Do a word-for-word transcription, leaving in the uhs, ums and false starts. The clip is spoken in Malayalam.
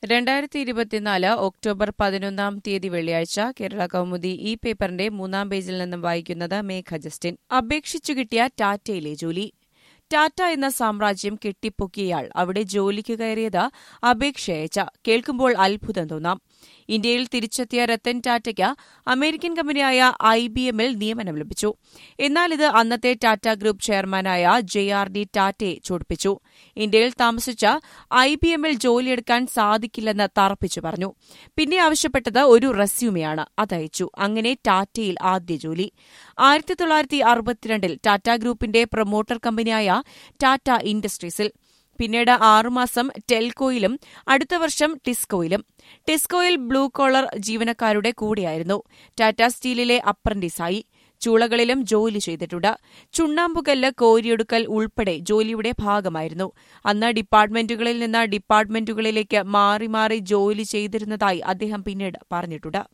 രണ്ടായിരത്തി ഇരുപത്തിനാല് ഒക്ടോബർ പതിനൊന്നാം തീയതി വെള്ളിയാഴ്ച കേരള കൗമുദി ഈ പേപ്പറിന്റെ മൂന്നാം പേജിൽ നിന്നും വായിക്കുന്നത് മേഘ ജസ്റ്റിൻ. അപേക്ഷിച്ചു കിട്ടിയ ടാറ്റയിലെ ജോലി. ടാറ്റ എന്ന സാമ്രാജ്യം കെട്ടിപ്പൊക്കിയയാൾ അവിടെ ജോലിക്ക് കയറിയത് അപേക്ഷയച്ച. കേൾക്കുമ്പോൾ അത്ഭുതം തോന്നാം. ഇന്ത്യയിൽ തിരിച്ചെത്തിയ രത്തൻ ടാറ്റയ്ക്ക് അമേരിക്കൻ കമ്പനിയായ ഐ ബി എമ്മിൽ നിയമനം ലഭിച്ചു. എന്നാൽ ഇത് അന്നത്തെ ടാറ്റ ഗ്രൂപ്പ് ചെയർമാനായ ജെ ആർ ഡി ടാറ്റയെ ചൊടിപ്പിച്ചു. ഇന്ത്യയിൽ താമസിച്ച് ഐ ബി എമ്മിൽ ജോലിയെടുക്കാൻ സാധിക്കില്ലെന്ന് തറപ്പിച്ചു പറഞ്ഞു. പിന്നെ ആവശ്യപ്പെട്ടത് ഒരു റെസ്യൂമെയാണ്. അതയച്ചു. അങ്ങനെ ടാറ്റയിൽ ആദ്യ ജോലി. ആയിരത്തി തൊള്ളായിരത്തി അറുപത്തിരണ്ടിൽ ടാറ്റ ഗ്രൂപ്പിന്റെ പ്രൊമോട്ടർ കമ്പനിയായ ടാറ്റ ഇൻഡസ്ട്രീസിൽ. പിന്നീട് ആറുമാസം ടെൽകോയിലും അടുത്ത വർഷം ടിസ്കോയിലും. ടിസ്കോയിൽ ബ്ലൂ കോളർ ജീവനക്കാരുടെ കൂടെയായിരുന്നു. ടാറ്റ സ്റ്റീലിലെ അപ്രന്റീസായി. ചൂളകളിലും ജോലി ചെയ്തിട്ടുണ്ട്. ചുണ്ണാമ്പുകല്ല് കോരിയെടുക്കൽ ഉൾപ്പെടെ ജോലിയുടെ ഭാഗമായിരുന്നു. അന്ന് ഡിപ്പാർട്ട്മെന്റുകളിൽ നിന്ന് ഡിപ്പാർട്ട്മെന്റുകളിലേക്ക് മാറി മാറി ജോലി ചെയ്തിരുന്നതായി അദ്ദേഹം പിന്നീട് പറഞ്ഞിട്ടുണ്ട്.